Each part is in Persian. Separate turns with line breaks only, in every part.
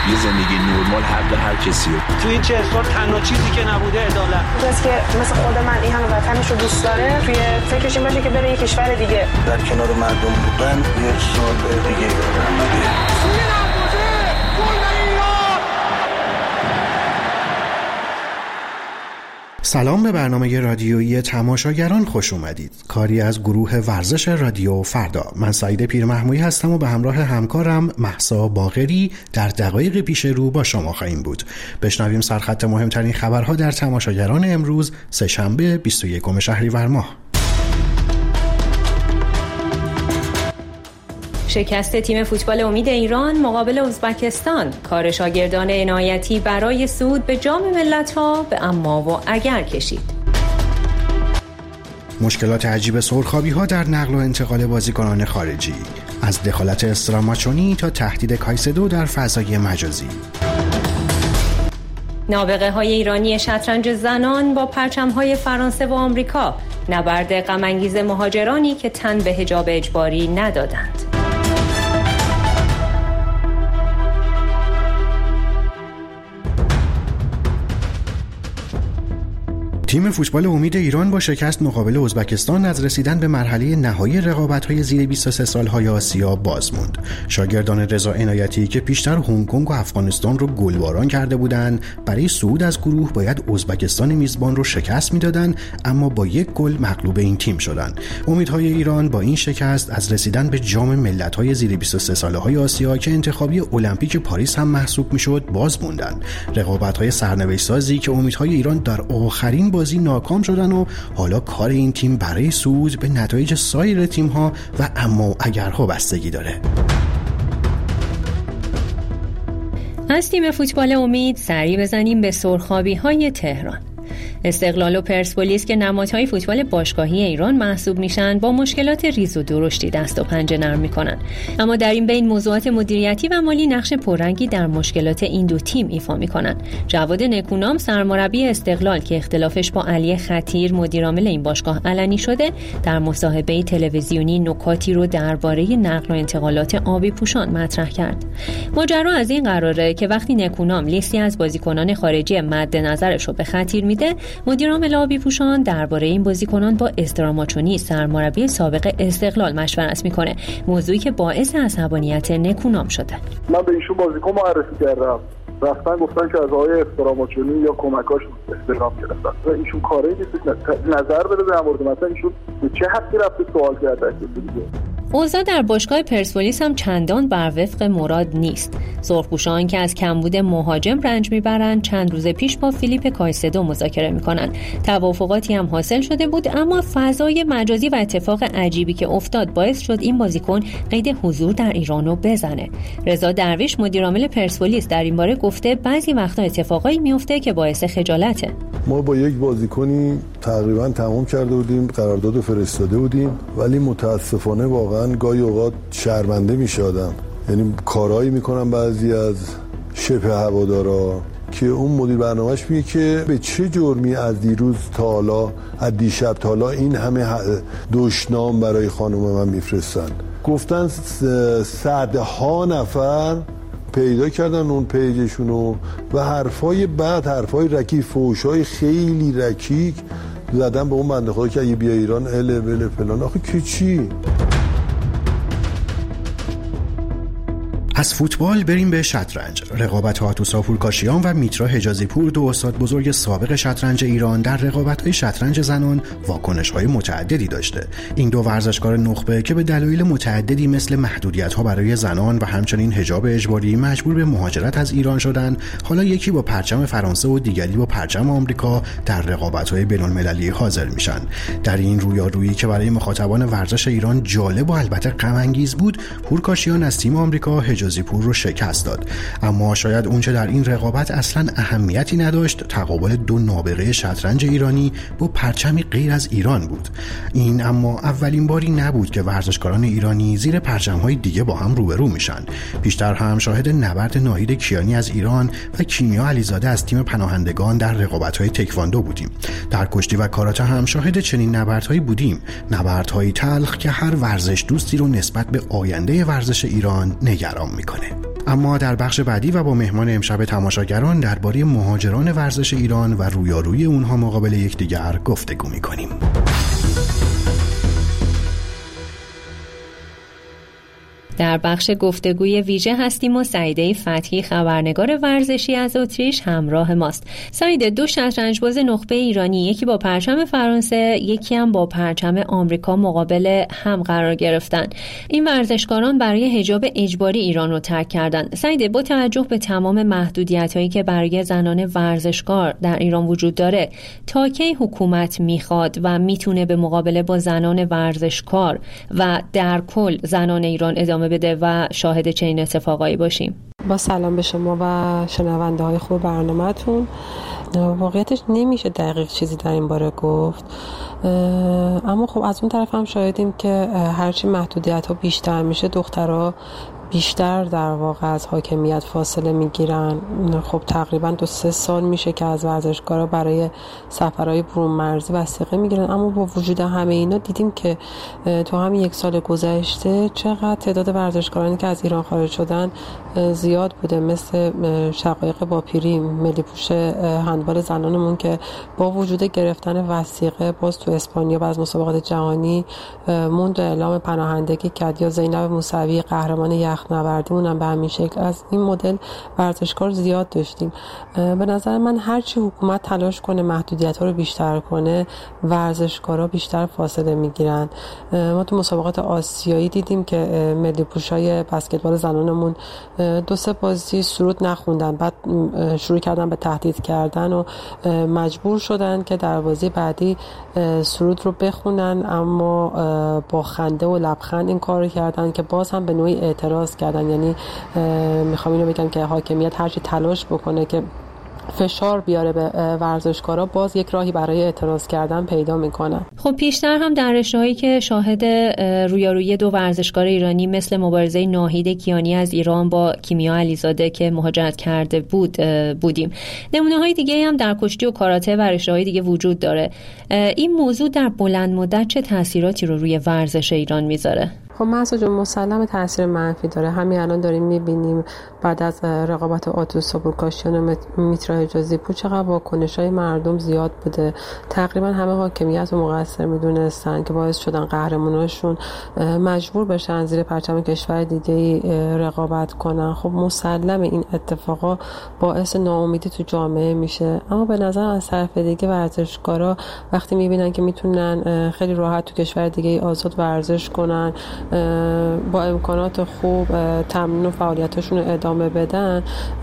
یه زندگی نرمال حق هر کسی.
توی این 40 سال تنها چیزی که نبوده عدالت.
کسی که مثل خود من این همه وطنش رو دوست داره توی فکرش این باشه که بره یه کشور دیگه
در کنار مردم بودن یه سال دیگه
سلام به برنامه رادیویی تماشاگران خوش اومدید. کاری از گروه ورزش رادیو فردا. من سعید پیرمحمودی هستم و به همراه همکارم مهسا باقری در دقایق پیش رو با شما خواهیم بود. بشنویم سرخط مهمترین خبرها در تماشاگران امروز سه‌شنبه 21 شهریور ماه.
شکست تیم فوتبال امید ایران مقابل ازبکستان، کار شاگردان عنایتی برای صعود به جام ملت‌ها به اما و اگر کشید.
مشکلات عجیب سرخابی‌ها در نقل و انتقال بازیکنان خارجی، از دخالت استراماچونی تا تهدید کایسدو در فضای مجازی.
نابغه‌های ایرانی شطرنج زنان با پرچم‌های فرانسه و آمریکا، نبرد غم‌انگیز مهاجرانی که تن به حجاب اجباری ندادند.
تیم فوتبال امید ایران با شکست مقابل ازبکستان از رسیدن به مرحله نهایی رقابت‌های زیر 23 سال‌های آسیا باز موند. شاگردان رضا عنایتی که پیشتر هنگ کنگ و افغانستان رو گلباران کرده بودند، برای صعود از گروه باید ازبکستان میزبان رو شکست میدادند، اما با یک گل مغلوب این تیم شدند. امیدهای ایران با این شکست از رسیدن به جام ملت‌های زیر 23 ساله‌های آسیا که انتخابی المپیک پاریس هم محسوب میشد باز موندند. رقابت‌های سرنوشت‌سازی که امیدهای ایران در آخرین بازی ناکام شدن و حالا کار این تیم برای صعود به نتایج سایر تیم‌ها و اما اگرها بستگی داره.
از تیم فوتبال امید سری بزنیم به سرخابی‌های تهران. استقلال و پرسپولیس که نمادهای فوتبال باشگاهی ایران محسوب میشن با مشکلات ریز و درشتی دست و پنجه نرم میکنن، اما در این بین موضوعات مدیریتی و مالی نقش پررنگی در مشکلات این دو تیم ایفا میکنن. جواد نکونام سرمربی استقلال که اختلافش با علی خطیر مدیرعامل این باشگاه علنی شده، در مصاحبه تلویزیونی نکاتی رو درباره نقل و انتقالات آبی پوشان مطرح کرد. ماجرا از این قراره که وقتی نکونام لیستی از بازیکنان خارجی مد نظرش رو به خطیر میده، مدیرعامل آبی پوشان درباره این بازیکنان با استراماچونی سرمربی سابق استقلال مشورت میکنه، موضوعی که باعث عصبانیت نکونام شده.
من به ایشون بازیکن معرفی کردم، رفتن گفتن که از آقای استراماچونی یا کمکاش استفاده گرفتن. ایشون کاری نیست نظر بده در مورد مثلا ایشون به چه حقی رفته سوال کرده دیگه.
اوضاع در باشگاه پرسپولیس هم چندان بر وفق مراد نیست. سرخپوشان که از کمبود مهاجم رنج میبرند چند روز پیش با فیلیپ کایسدو مذاکره میکنن. توافقاتی هم حاصل شده بود، اما فضای مجازی و اتفاق عجیبی که افتاد باعث شد این بازیکن قید حضور در ایرانو بزنه. رضا درویش مدیرعامل پرسپولیس در این باره گفته بعضی وقتا اتفاقایی میفته که باعث خجالته.
ما با یک بازیکنی تقریبا تمام کرده بودیم، قرارداد فرستاده بودیم، ولی متاسفانه واقعا گاهی اوقات شرمنده میشه آدم. یعنی کارهایی میکنن بعضی از شبه هوادارا که اون مدیر برنامه‌اش میگه که به چه جرمی از دیروز تا حالا، از دیشب تا حالا این همه دشنام برای خانم من میفرستن. گفتن صدها نفر پیدا کردن اون پیجشونو و حرفای بعد، حرفای رکیک، فحشای خیلی رکیک زدن به اون بنده خدا که اگه بیا ایران بله فلان. آخه که چی؟
از فوتبال بریم به شطرنج. رقابت آتوسا پورکاشیان و میترا حجازی پور، دو استاد بزرگ سابق شطرنج ایران، در رقابت‌های شطرنج زنان واکنش‌های متعددی داشته. این دو ورزشکار نخبه که به دلایل متعددی مثل محدودیت‌ها برای زنان و همچنین حجاب اجباری مجبور به مهاجرت از ایران شدند، حالا یکی با پرچم فرانسه و دیگری با پرچم آمریکا در رقابت‌های بین‌المللی حاضر میشن. در این رویارویی که برای مخاطبان ورزش ایران جالب و البته غم‌انگیز بود، پورکاشیان از تیم آمریکا حجازی پور رو شکست داد. اما شاید اونچه در این رقابت اصلاً اهمیتی نداشت، تقابل دو نابغه شطرنج ایرانی با پرچمی غیر از ایران بود. این اما اولین باری نبود که ورزشکاران ایرانی زیر پرچم‌های دیگه با هم روبرو میشن. پیشتر هم شاهد نبرد ناهید کیانی از ایران و کیمیا علیزاده از تیم پناهندگان در رقابت‌های تکواندو بودیم. در کشتی و کاراته هم شاهد چنین نبردهایی بودیم، نبردهایی تلخ که هر ورزش دوستی رو نسبت به آینده ورزش ایران نگران میکنه. اما در بخش بعدی و با مهمان امشب تماشاگران درباره مهاجران ورزش ایران و رویارویی اونها مقابل یکدیگر گفتگو می‌کنیم.
در بخش گفتگوی ویژه هستیم و سعیده فتحی خبرنگار ورزشی از اتریش همراه ماست. سعیده، 2 شطرنج‌باز نخبه ایرانی، یکی با پرچم فرانسه، یکی هم با پرچم آمریکا مقابل هم قرار گرفتن. این ورزشکاران برای حجاب اجباری ایران رو ترک کردن. سعیده، با توجه به تمام محدودیت‌هایی که برای زنان ورزشکار در ایران وجود داره، تا کی حکومت میخواد و میتونه به مقابله با زنان ورزشکار و در کل زنان ایران ادامه بده و شاهد چنین اتفاقایی باشیم؟
با سلام به شما و شنونده های خوب برنامه‌تون. واقعیتش نمیشه دقیق چیزی در این باره گفت، اما خب از اون طرف هم شاهدیم که هرچی محدودیت ها بیشتر میشه دخترها بیشتر در واقع از حاکمیت فاصله میگیرن. خب تقریبا 2-3 سال میشه که از ورزشکارا برای سفرهای برون مرزی وثیقه میگیرن، اما با وجود همه اینا دیدیم که تو همین 1 سال گذشته چقدر تعداد ورزشکارانی که از ایران خارج شدن زیاد بوده. مثل شقایق باپیری، ملی پوش هندبال زنانمون که با وجود گرفتن وثیقه باز تو اسپانیا بعد از مسابقات جهانی موند و اعلام پناهندگی کرد. یا زینب موسوی قهرمان یخنوردی، اونم به همین شکل. از این مدل ورزشکار زیاد داشتیم. به نظر من هرچی حکومت تلاش کنه محدودیت‌ها رو بیشتر کنه، ورزشکارا بیشتر فاصله میگیرن. ما تو مسابقات آسیایی دیدیم که ملی پوشای بسکتبال زنانمون 2-3 بازی سرود نخوندن، بعد شروع کردن به تهدید کردن و مجبور شدن که در بازی بعدی سرود رو بخونن، اما با خنده و لبخند این کار رو کردن که باز هم به نوعی اعتراض کردن. یعنی میخوام اینو بگم که حاکمیت هرچی تلاش بکنه که فشار بیاره به ورزشکارا، باز یک راهی برای اعتراض کردن پیدا میکنن.
خب پیشتر هم در رشته‌هایی که شاهد رویارویی 2 ورزشکار ایرانی مثل مبارزه ناهید کیانی از ایران با کیمیا علیزاده که مهاجرت کرده بودیم. نمونه‌های دیگه هم در کشتی و کاراته و رشته‌های دیگه وجود داره. این موضوع در بلند مدت چه تاثیراتی رو روی ورزش ایران میذاره؟
خب مهسا جان، مسلم تاثیر منفی داره. همین الان داریم میبینیم بعد از رقابت آتوش سابورکاشیان و میترا حجازی پور چقدر واکنش‌های مردم زیاد بوده. تقریبا همه حاکمیت رو مقصر میدونستن که باعث شدن قهرماناشون مجبور بشن زیر پرچم کشور دیگه‌ای رقابت کنن. خب مسلم این اتفاقا باعث ناامیدی تو جامعه میشه، اما به نظر از طرف دیگه ورزشکارا وقتی میبینن که میتونن خیلی راحت تو کشور دیگه‌ای آزاد ورزش کنن، با امکانات خوب تمرین و فعالیتاشون رو ادامه بدن،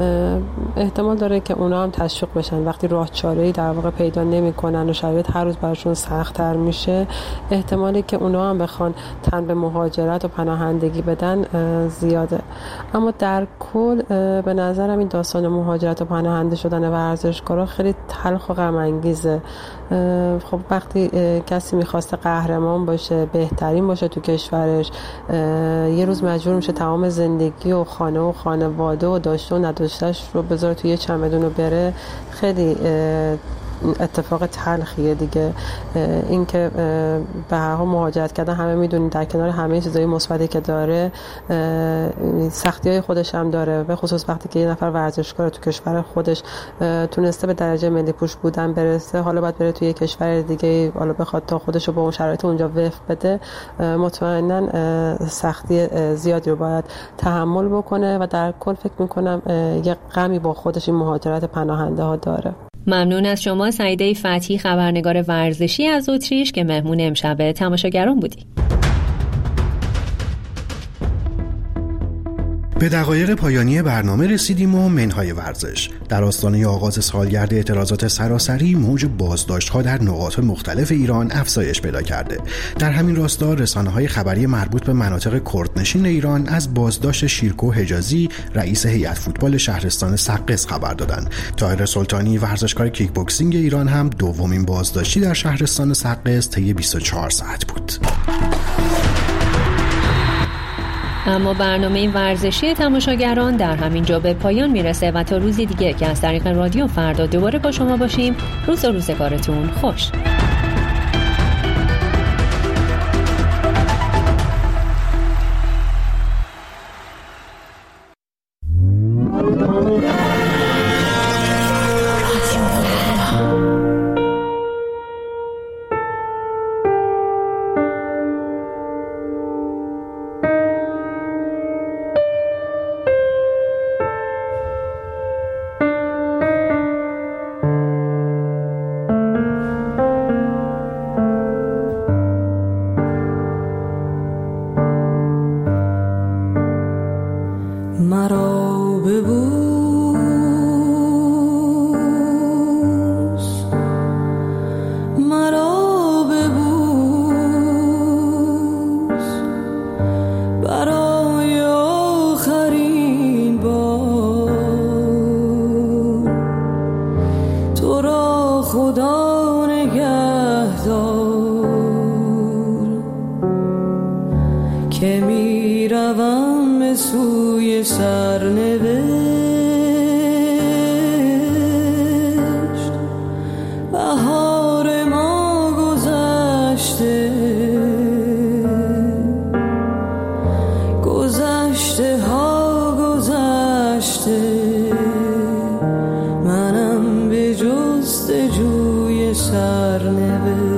احتمال داره که اونا هم تشویق بشن. وقتی راه چاره‌ای در واقع پیدا نمی‌کنن و شرایط هر روز براشون سخت‌تر میشه، احتمالی که اونا هم بخوان تن به مهاجرت و پناهندگی بدن زیاده. اما در کل به نظرم این داستان مهاجرت و پناهنده شدن ورزشکارا خیلی تلخ و غم انگیزه. خب وقتی کسی می‌خواسته قهرمان باشه، بهترین باشه تو کشورش، یه روز مجبور میشه تمام زندگی و خانه و خانواده و داشته و نداشتهش رو بذاره توی یه چمدون و بره. خیلی اتفاق تلخیه دیگه. این که به هر حال مهاجرت کردن همه میدونید در کنار همه چیزای مثبتی که داره سختی‌های خودش هم داره، به خصوص وقتی که یه نفر ورزشکار تو کشور خودش تونسته به درجه ملی پوش بودن برسه، حالا باید بره توی کشور دیگه، حالا بخواد تا خودش رو با اون شرایط اونجا وفق بده، مطمئنا سختی زیادی رو باید تحمل بکنه و در کل فکر می‌کنم یه غمی با خودش این مهاجرت پناهنده ها داره.
ممنون از شما سعیده فتحی خبرنگار ورزشی از اتریش که مهمون امشب تماشاگران بودی.
به دقایق پایانی برنامه رسیدیم و منهای ورزش. در آستانه آغاز سالگرد اعتراضات سراسری، موج بازداشت‌ها در نقاط مختلف ایران افزایش پیدا کرده. در همین راستا رسانه‌های خبری مربوط به مناطق کردنشین ایران از بازداشت شیرکو حجازی، رئیس هیئت فوتبال شهرستان سقز خبر دادند. طاهر سلطانی، ورزشکار کیک بوکسینگ ایران، هم دومین بازداشتی در شهرستان سقز طی 24 ساعت بود.
اما برنامه ورزشی تماشاگران در همین جا به پایان میرسه و تا روزی دیگه که از طریق رادیو فردا دوباره با شما باشیم، روز و روزگارتون خوش.
مرا ببوس، مرا ببوس برای آخرین بار. تو را خدا نگهدار که می روم به سوی سرنوشت. بهار ما گذشته، گذشته ها گذشته، منم به جستجوی سرنوشت.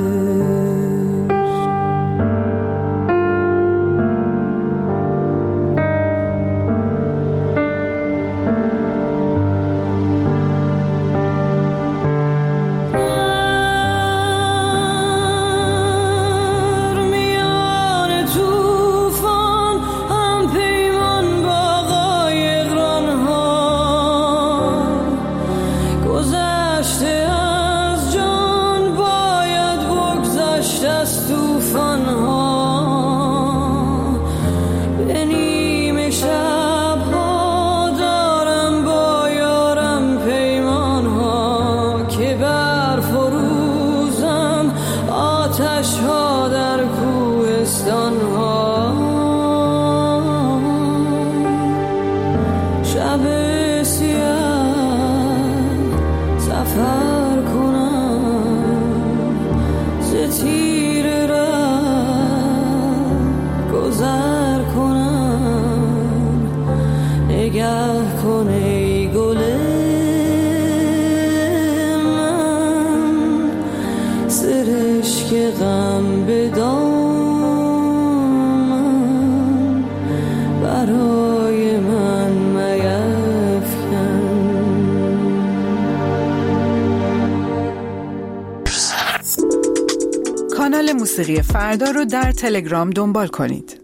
کانال موسیقی فردا رو در تلگرام دنبال کنید.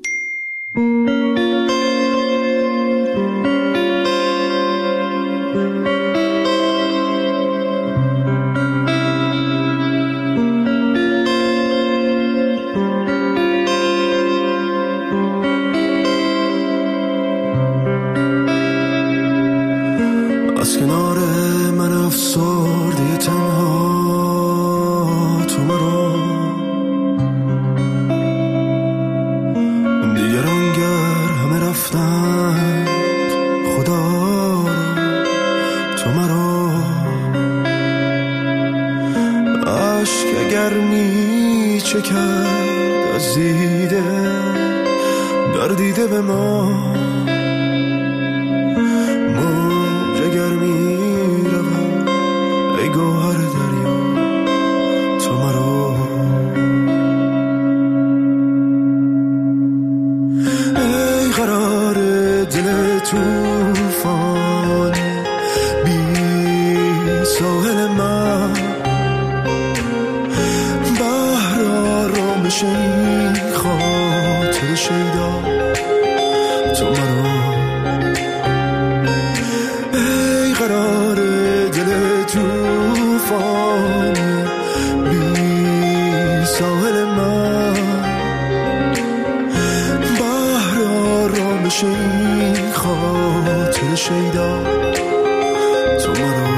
از کنار من افسرده تنها تو مرا، دیگران گر همه رفتند خدا را تو مرا. عشق اگر می چکد از دیده در دیده به ما، توفان بی ساحل من بحر آرامش این خاطر شیدا تو مرا. ای قرار دل توفان بی ساحل من بحر آرامش این خاطر شیدا تو مرا.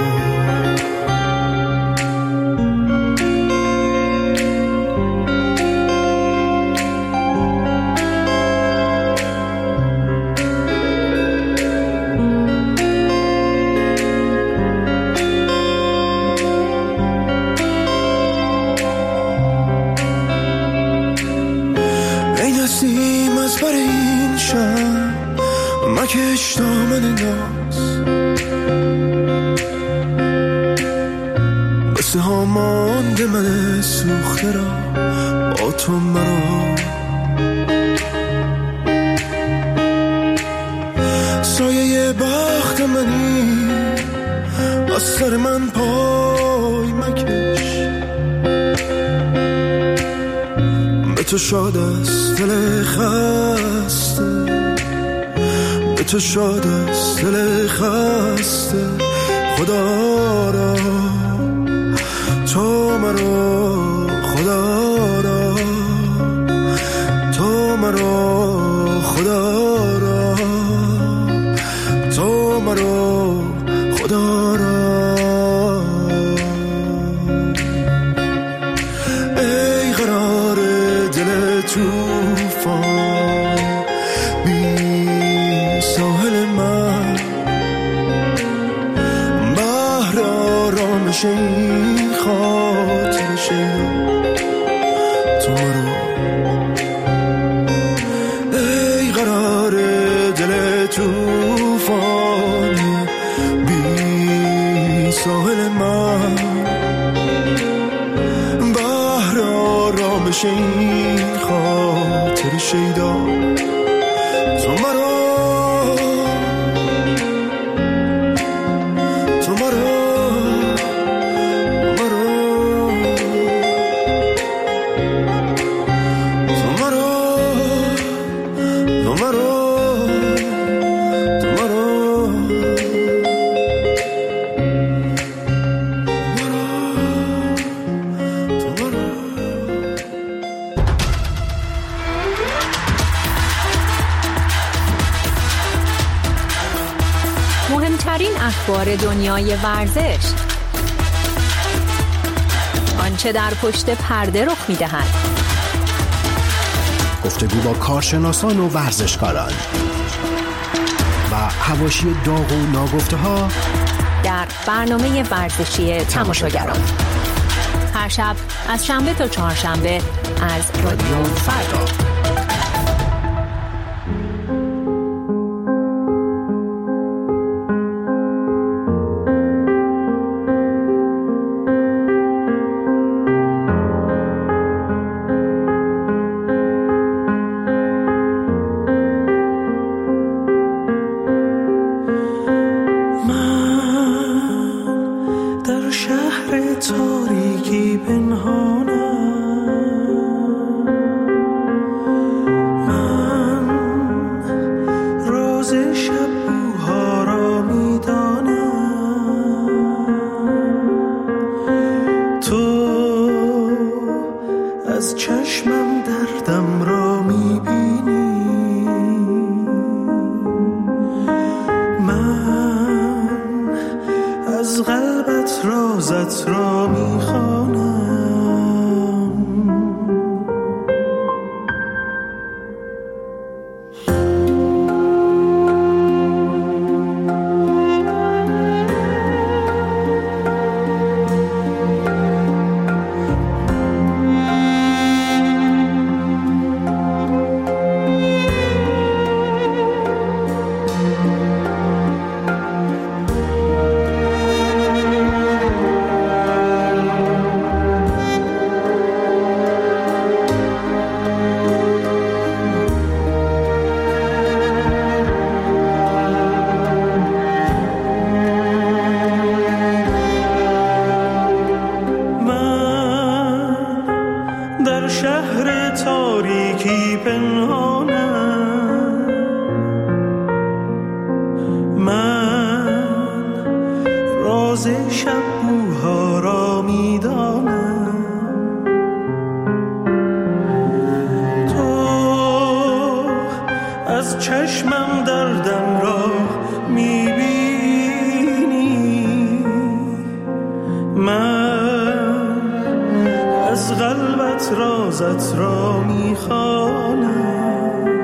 ای نسیم از بر این شب مکش دامن ناز، بسه ها مانده من سوخته را با تو مرا. سایه بخت منی از سر من پای مکش، به تو شاد است دل خسته، به تو شاد است دل خسته خدا را تو مرا خدا را تو مرا خدا را تو مرا خدا را ای قرار دل توفان بی ساحل من بحر آرامش این خاطر شیران تو مرا ای قرار دل توفان بی ساحل من بحر آرامش این خاطر شیدان تو مرا
مهمترین اخبار دنیای ورزش، آنچه در پشت پرده رخ می‌دهد،
گفتگو با کارشناسان و ورزشکاران و حواشی داغ و ناگفته‌ها
در برنامه ورزشی تماشاگران، هر شب از شنبه تا چهارشنبه از رادیو فردا.
تاریکی پنهانم، من روز شب بوها را میدانم، تو از چشمم دردم را میبینی، من از قلبت رازت را میخوانم. در شهر تاریکی پنهانم، من راز شب بوها را میدانم، تو از چشمم دردم را میبینی، من از قلبت رازت را میخوانم.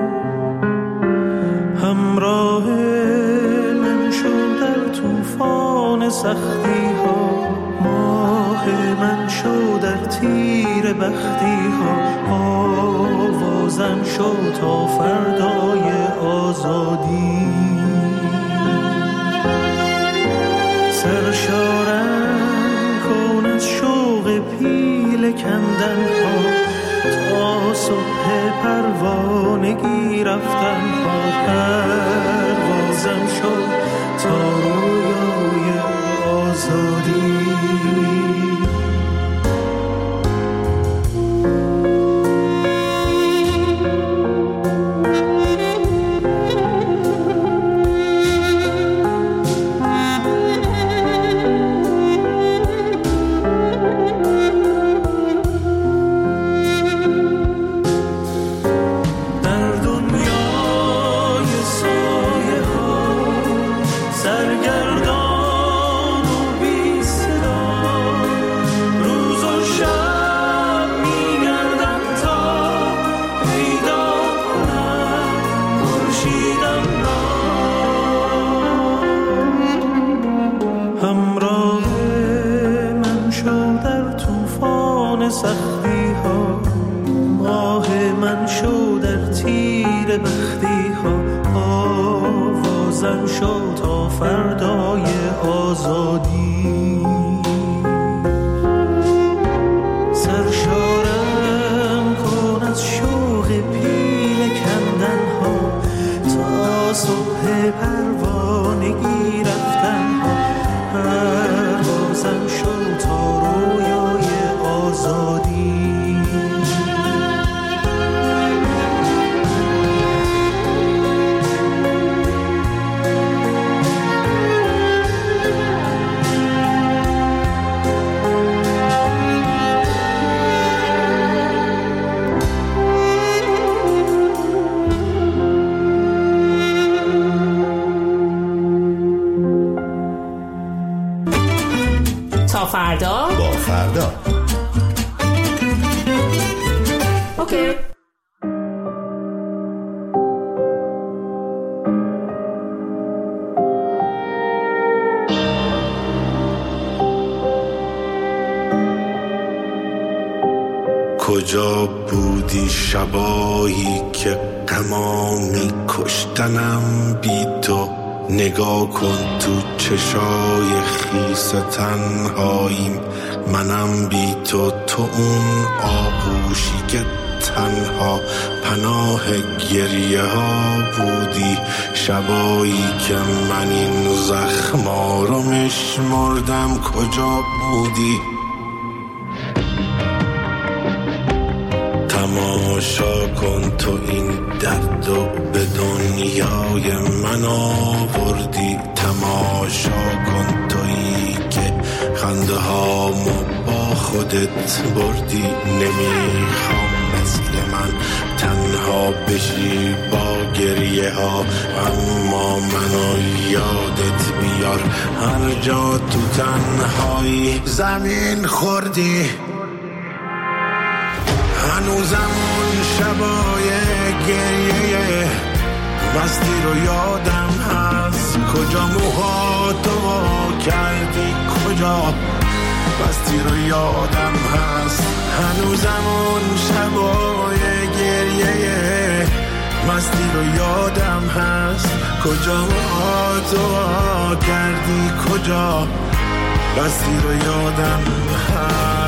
همراه من شو در طوفان سختی ها، ماه من شو در تیر بختی ها، آوازم شو تا فردای آزادی. سرشارم کن از شوق پیل کندن ها، تا صبح پروانگی رفتن ها، پروازم شد تا رویای آزادی. روزن شد تا فردای آزادی. سرشارم کن از شوق پیل کندن ها تا صبح پروانگی رفتن ها. پروازم شد تا رویای آزادی.
فردا
با فردا.
اوکی.
کجا بودی شبایی که غما می کشتنم بی تو؟ نگاه کن تو چشای خیس تنهاییم، منم بی تو، تو اون آغوشی که تنها پناه گریه ها بودی. شبایی که من این زخما رو میشمردم کجا بودی؟ تماشا کن تو این درد و به دنیای من آوردی. تماشا کن تویی که خنده هامو با خودت بردی. نمیخوام مثل من تنها بشی با گریه ها، اما منو یادت بیار هر جا تو تنهایی زمین خوردی. هنوزم اون شبای گریه مستی رو یادم هست. کجا موهاتو کردی، کجا مستی رو یادم هست. هنوزم اون شبای گریه مستی رو یادم هست. کجا موهاتو کردی، کجا مستی رو یادم هست.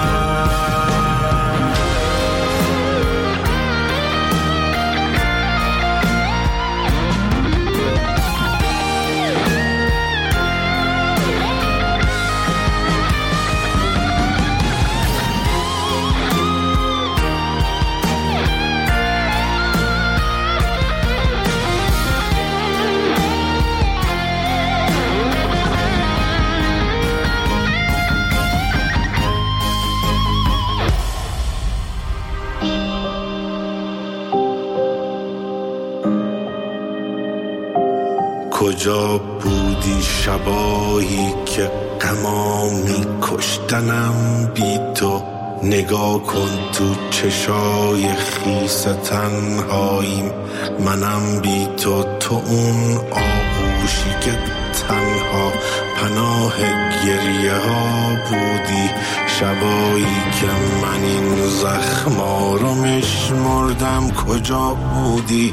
کجا بودی شبایی که غما می کشتنم بی تو؟ نگاه کن تو چشای خیس تنهاییم، منم بی تو، تو اون آغوشی که تنها پناه گریه ها بودی. شبایی که من این زخما رو میشمردم کجا بودی؟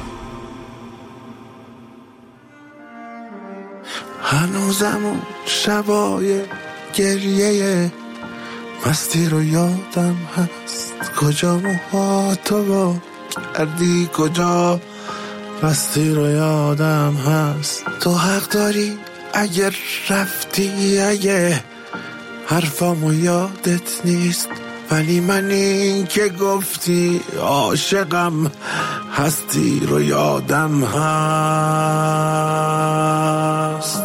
هنوزم اون شبای گریه مستی رو یادم هست. کجا موهاتو کردی، کجا مستی رو یادم هست. تو حق داری اگر رفتی، اگه حرفامو یادت نیست، ولی من این که گفتی عاشقم هستی رو یادم هست.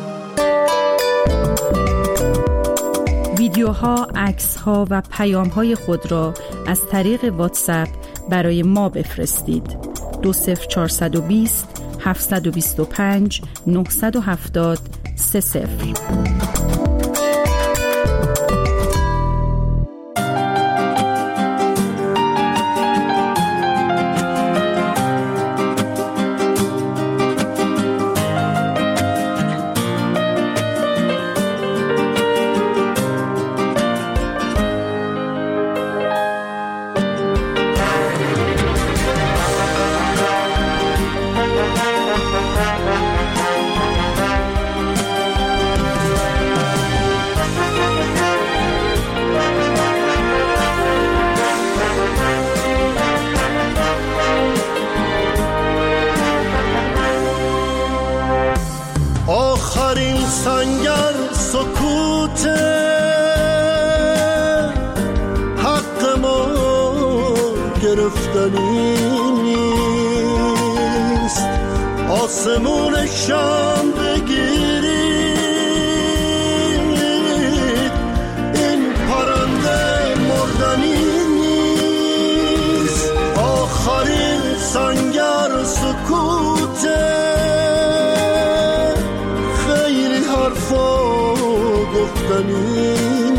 ویدیوها، عکس‌ها و پیام‌های خود را از طریق واتساپ برای ما بفرستید. 20420 725 970 30.
آخرین سنگر سکوته، حق ما گرفتنی نیست. آسمونشم بگیرید، این پرنده مردنی نیست. آخرین سنگر سکوته، خیلی حرفا گفتنی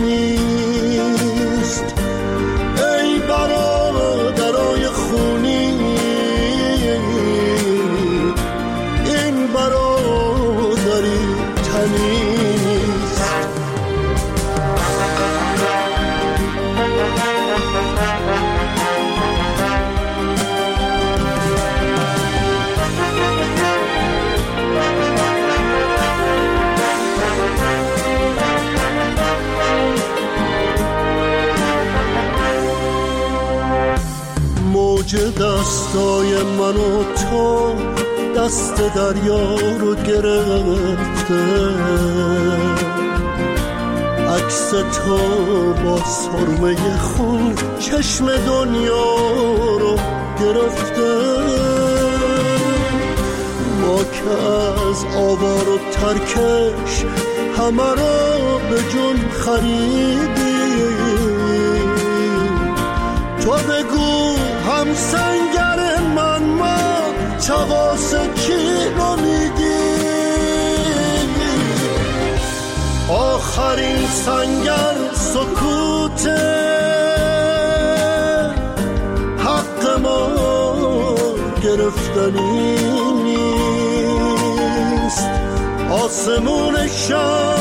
نیست. ای برادرای خونی، این برادری تنی نیست. موج دستای من و تو دست دریا رو گرفته، عکس تو با سرمه خون چشم دنیا رو گرفته. ما که از آوار و ترکش همه رو به جون خریدیم، تو بگو هم سنگر من، ما چواس کی رو میدی؟ آخرین سنگر سکوته، حق ما گرفتنی نیست. آسمونشم